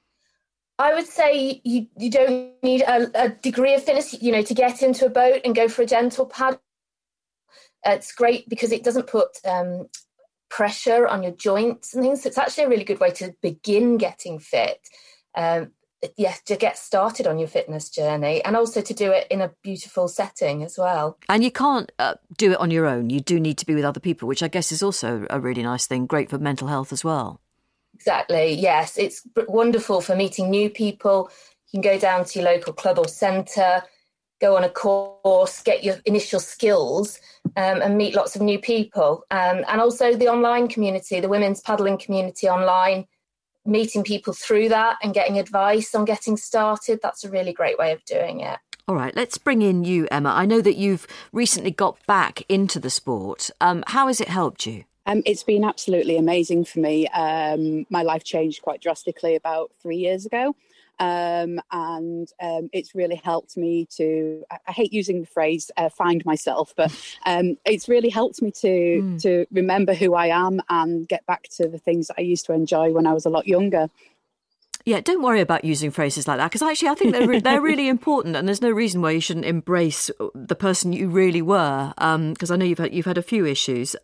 I would say you don't need a degree of fitness, to get into a boat and go for a gentle paddle. It's great because it doesn't put pressure on your joints and things. So it's actually a really good way to begin getting fit. To get started on your fitness journey, and also to do it in a beautiful setting as well. And you can't do it on your own. You do need to be with other people, which I guess is also a really nice thing, great for mental health as well. Exactly, yes. It's wonderful for meeting new people. You can go down to your local club or centre, go on a course, get your initial skills and meet lots of new people. And also the online community, the women's paddling community online, meeting people through that and getting advice on getting started. That's a really great way of doing it. All right, let's bring in you, Emma. I know that you've recently got back into the sport. How has it helped you? It's been absolutely amazing for me. My life changed quite drastically about 3 years ago. It's really helped me to, I hate using the phrase find myself, but it's really helped me to remember who I am and get back to the things that I used to enjoy when I was a lot younger. Yeah, don't worry about using phrases like that, because actually I think they're really important, and there's no reason why you shouldn't embrace the person you really were, because I know you've had a few issues.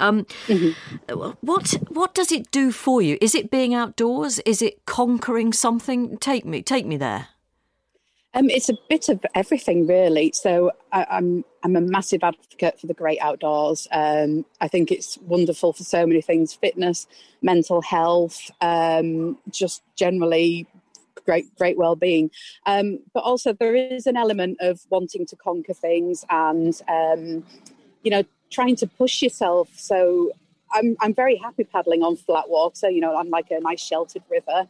What does it do for you? Is it being outdoors? Is it conquering something? Take me there. It's a bit of everything, really. So I'm a massive advocate for the great outdoors. I think it's wonderful for so many things: fitness, mental health, just generally great well-being. But also there is an element of wanting to conquer things and trying to push yourself. So I'm very happy paddling on flat water. I'm like a nice sheltered river.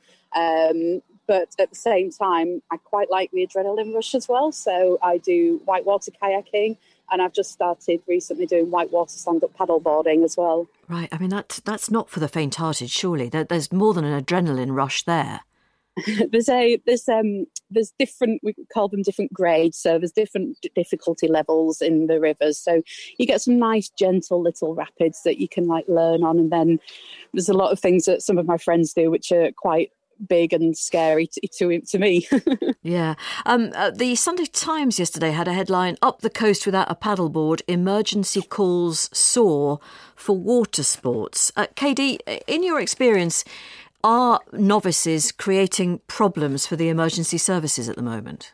But at the same time, I quite like the adrenaline rush as well. So I do whitewater kayaking, and I've just started recently doing whitewater stand-up paddleboarding as well. Right. I mean, that's not for the faint-hearted, surely. There's more than an adrenaline rush there. There's different, we call them different grades. So there's different difficulty levels in the rivers. So you get some nice, gentle little rapids that you can learn on. And then there's a lot of things that some of my friends do, which are quite big and scary to me. Yeah. The Sunday Times yesterday had a headline, "Up the coast without a paddleboard, emergency calls soar for water sports." KD, in your experience, are novices creating problems for the emergency services at the moment?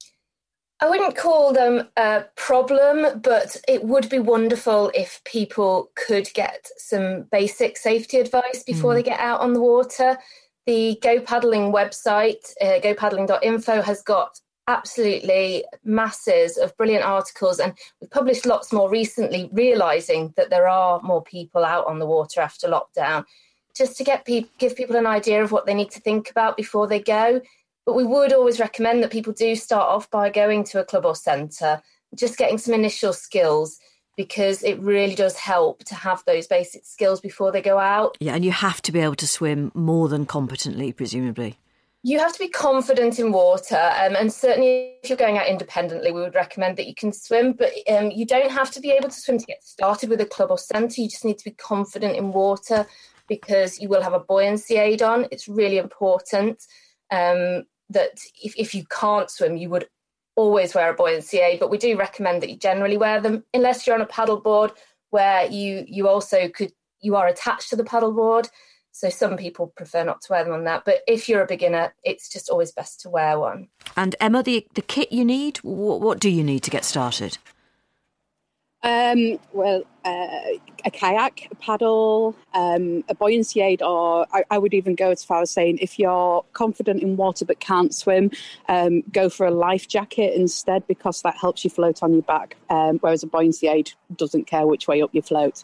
I wouldn't call them a problem, but it would be wonderful if people could get some basic safety advice before they get out on the water. The Go Paddling website, gopaddling.info, has got absolutely masses of brilliant articles, and we've published lots more recently, realising that there are more people out on the water after lockdown, just to give people an idea of what they need to think about before they go. But we would always recommend that people do start off by going to a club or centre, just getting some initial skills, because it really does help to have those basic skills before they go out. Yeah, and you have to be able to swim more than competently, presumably. You have to be confident in water, and certainly if you're going out independently, we would recommend that you can swim, but you don't have to be able to swim to get started with a club or centre. You just need to be confident in water, because you will have a buoyancy aid on. It's really important that if you can't swim, you would always wear a buoyancy aid, but we do recommend that you generally wear them, unless you're on a paddleboard where you are attached to the paddleboard. So some people prefer not to wear them on that. But if you're a beginner, it's just always best to wear one. And Emma, the kit you need, what do you need to get started? A kayak, a paddle, a buoyancy aid, or I would even go as far as saying, if you're confident in water but can't swim, go for a life jacket instead, because that helps you float on your back, whereas a buoyancy aid doesn't care which way up you float.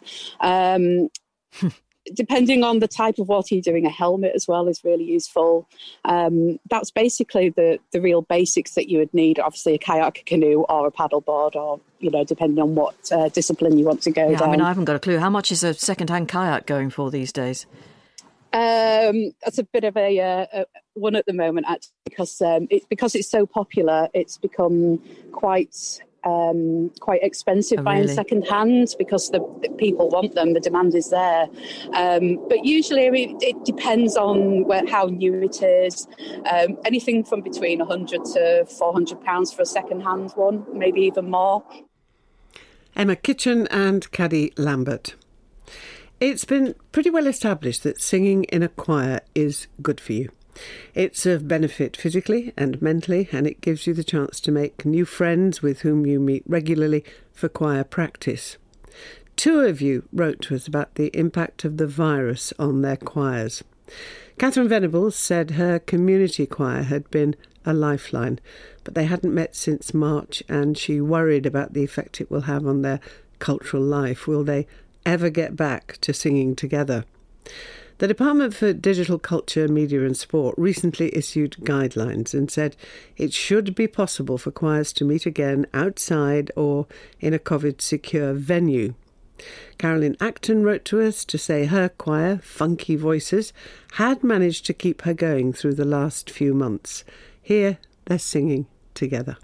Depending on the type of water you're doing, a helmet as well is really useful. That's basically the real basics that you would need. Obviously, a kayak, a canoe, or a paddleboard, or depending on what discipline you want to go down. I mean, I haven't got a clue. How much is a second-hand kayak going for these days? That's a bit of a one at the moment, actually, because it's so popular. It's become quite expensive buying second hand, because the people want them, the demand is there. But usually, I mean, it depends on how new it is. Anything from between £100 to £400 for a second hand one, maybe even more. Emma Kitchen and Caddy Lambert. It's been pretty well established that singing in a choir is good for you. It's of benefit physically and mentally, and it gives you the chance to make new friends with whom you meet regularly for choir practice. 2 of you wrote to us about the impact of the virus on their choirs. Catherine Venables said her community choir had been a lifeline, but they hadn't met since March, and she worried about the effect it will have on their cultural life. Will they ever get back to singing together? The Department for Digital Culture, Media and Sport recently issued guidelines and said it should be possible for choirs to meet again outside or in a COVID-secure venue. Carolyn Acton wrote to us to say her choir, Funky Voices, had managed to keep her going through the last few months. Here they're singing together.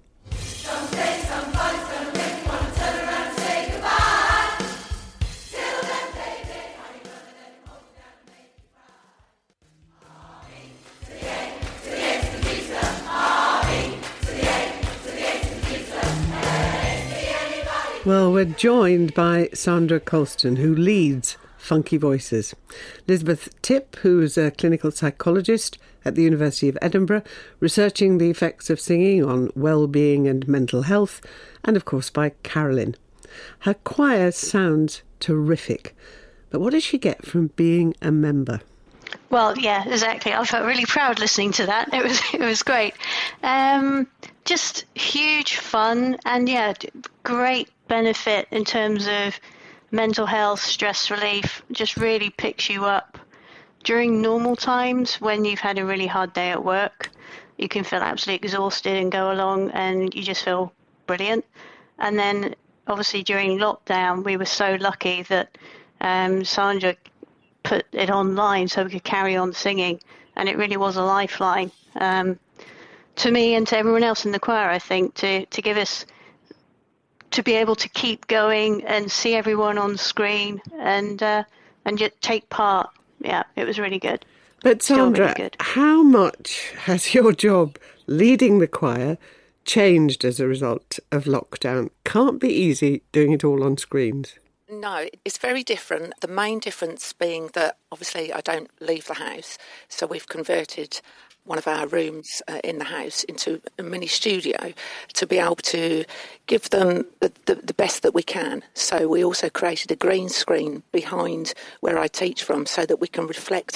Well, we're joined by Sandra Colston, who leads Funky Voices. Elizabeth Tipp, who's a clinical psychologist at the University of Edinburgh, researching the effects of singing on well-being and mental health, and of course by Carolyn. Her choir sounds terrific, but what does she get from being a member? Well, yeah, exactly. I felt really proud listening to that. It was great. Just huge fun and, yeah, great benefit in terms of mental health, stress relief, just really picks you up. During normal times when you've had a really hard day at work, you can feel absolutely exhausted and go along and you just feel brilliant. And then obviously during lockdown, we were so lucky that Sandra put it online so we could carry on singing, and it really was a lifeline to me and to everyone else in the choir, I think, to give us, to be able to keep going and see everyone on screen and just take part. Yeah, it was really good. But Sandra, really good. How much has your job leading the choir changed as a result of lockdown? Can't be easy doing it all on screens. No, it's very different. The main difference being that obviously I don't leave the house, so we've converted one of our rooms in the house into a mini studio to be able to give them the best that we can. So we also created a green screen behind where I teach from so that we can reflect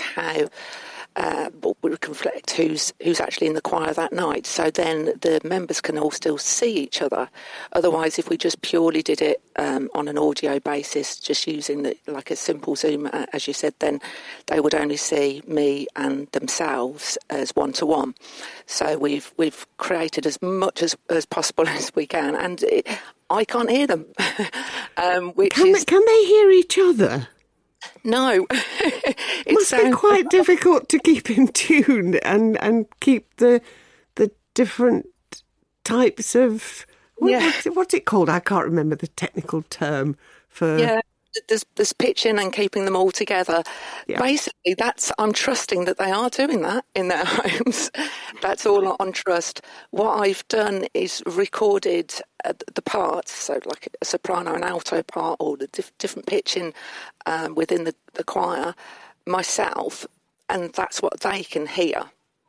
who's actually in the choir that night. So then the members can all still see each other. Otherwise, if we just purely did it on an audio basis, just using like a simple Zoom, as you said, then they would only see me and themselves as one-to-one. So we've created as much as possible as we can, and I can't hear them. Can they hear each other? No. It must be quite difficult to keep in tune and keep the different types of... What's it called? I can't remember the technical term for... Yeah, there's pitching and keeping them all together. Yeah. Basically, I'm trusting that they are doing that in their homes. That's all on trust. What I've done is recorded the parts, so like a soprano and alto part, or the different pitching within the choir, myself, and that's what they can hear.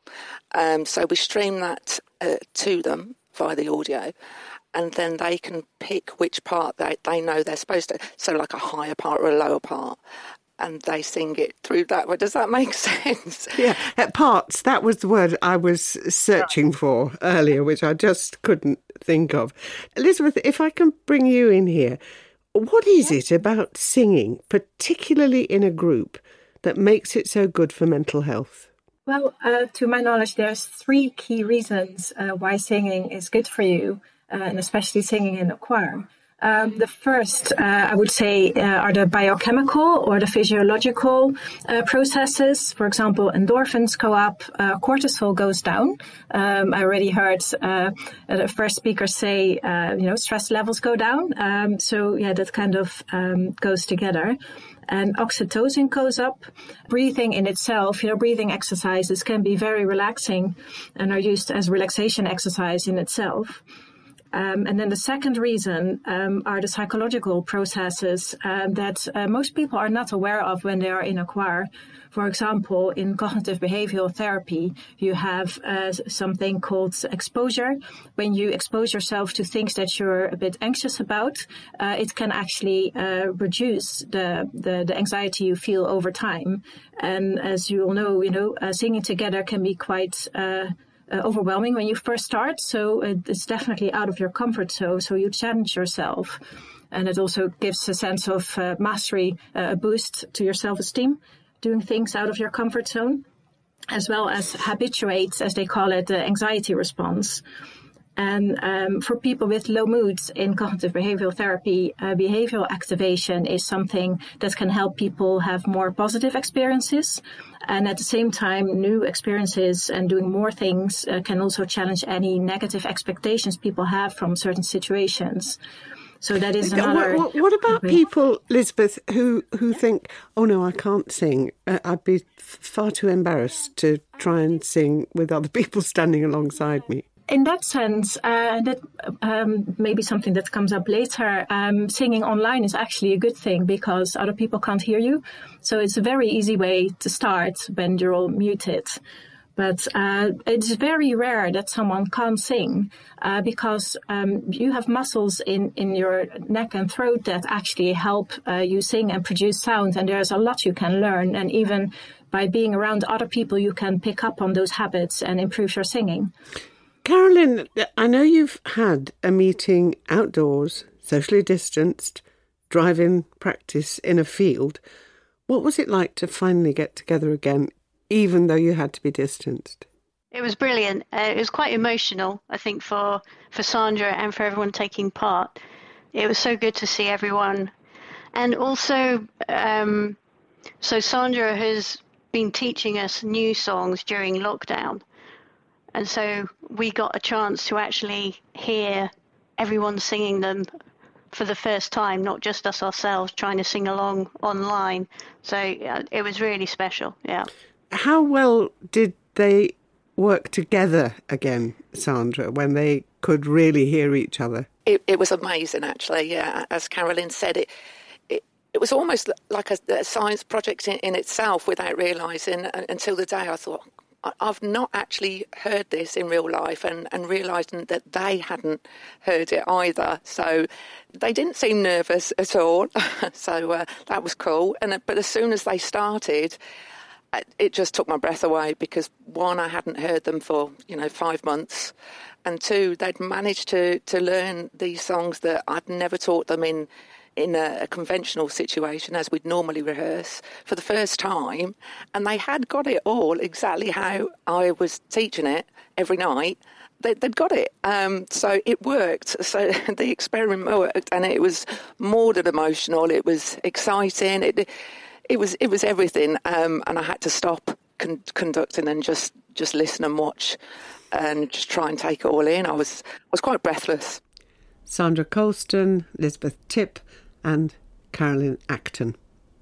So we stream that to them via the audio, and then they can pick which part they know they're supposed to, so like a higher part or a lower part, and they sing it through that way. Does that make sense? Yeah, parts, that was the word I was searching for earlier, which I just couldn't think of. Elizabeth, if I can bring you in here, what is it about singing, particularly in a group, that makes it so good for mental health? Well, to my knowledge, there's 3 key reasons why singing is good for you, and especially singing in a choir. The first, I would say, are the biochemical or the physiological processes. For example, endorphins go up, cortisol goes down. I already heard the first speaker say, stress levels go down. So, yeah, that kind of goes together. And oxytocin goes up. Breathing in itself, breathing exercises can be very relaxing and are used as relaxation exercise in itself. And then the second reason are the psychological processes that most people are not aware of when they are in a choir. For example, in cognitive behavioral therapy, you have something called exposure. When you expose yourself to things that you're a bit anxious about, it can actually reduce the anxiety you feel over time. And as you all know, singing together can be quite overwhelming when you first start, so it's definitely out of your comfort zone, so you challenge yourself, and it also gives a sense of mastery, a boost to your self-esteem, doing things out of your comfort zone, as well as habituates, as they call it, the anxiety response. And for people with low moods in cognitive behavioral therapy, behavioral activation is something that can help people have more positive experiences. And at the same time, new experiences and doing more things can also challenge any negative expectations people have from certain situations. So that is another... What about people, Elizabeth, who think, oh no, I can't sing. I'd be far too embarrassed to try and sing with other people standing alongside me. in that sense, that maybe something that comes up later, singing online is actually a good thing because other people can't hear you. So it's a very easy way to start when you're all muted. But it's very rare that someone can't sing because you have muscles in your neck and throat that actually help you sing and produce sound. And there's a lot you can learn. And even by being around other people, you can pick up on those habits and improve your singing. Carolyn, I know you've had a meeting outdoors, socially distanced, drive-in practice in a field. What was it like to finally get together again, even though you had to be distanced? It was brilliant. It was quite emotional, I think, for Sandra and for everyone taking part. It was so good to see everyone. And also, so Sandra has been teaching us new songs during lockdown. And so we got a chance to actually hear everyone singing them for the first time, not just us ourselves trying to sing along online. So it was really special, yeah. How well did they work together again, Sandra, when they could really hear each other? It was amazing, actually, yeah. As Carolyn said, it was almost like a science project in itself without realising until the day I thought, I've not actually heard this in real life and realising that they hadn't heard it either. So they didn't seem nervous at all. So that was cool. But as soon as they started, it just took my breath away because, one, I hadn't heard them for, 5 months. And two, they'd managed to learn these songs that I'd never taught them in a conventional situation as we'd normally rehearse for the first time, and they had got it all exactly how I was teaching it every night. They'd got it, so it worked. So the experiment worked, and it was more than emotional. It was exciting. It was everything, and I had to stop conducting and just listen and watch, and just try and take it all in. I was quite breathless. Sandra Colston, Elizabeth Tipp and Carolyn Acton.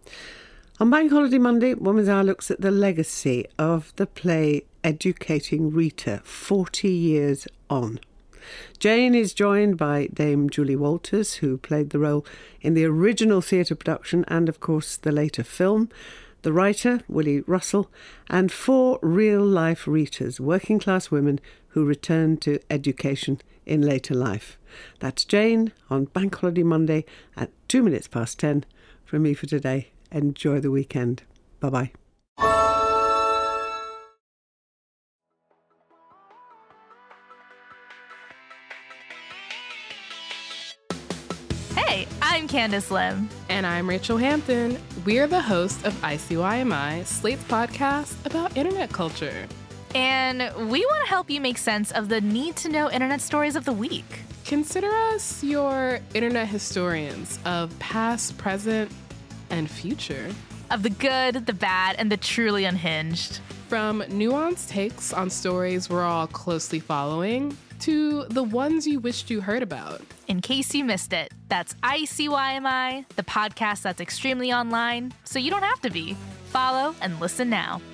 On Bank Holiday Monday, Woman's Hour looks at the legacy of the play Educating Rita, 40 years on. Jane is joined by Dame Julie Walters, who played the role in the original theatre production and, of course, the later film, the writer, Willie Russell, and 4 real-life Ritas, working-class women who returned to education in later life. That's Jane on Bank Holiday Monday at 10:02. From me for today. Enjoy the weekend. Bye-bye. Hey, I'm Candice Lim. And I'm Rachel Hampton. We're the hosts of ICYMI, Slate's podcast about internet culture. And we want to help you make sense of the need-to-know internet stories of the week. Consider us your internet historians of past, present, and future. Of the good, the bad, and the truly unhinged. From nuanced takes on stories we're all closely following to the ones you wished you heard about. In case you missed it, that's ICYMI, the podcast that's extremely online, so you don't have to be. Follow and listen now.